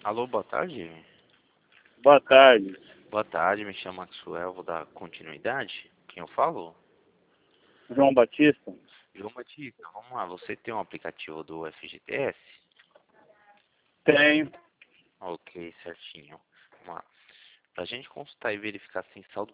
Alô, boa tarde. Boa tarde, Boa tarde, me chamo Maxwell, vou dar continuidade. Quem eu falo? João Batista. João Batista, vamos lá. Você tem um aplicativo do FGTS? Tenho. Ok, certinho. Vamos lá. Pra gente consultar e verificar se tem saldo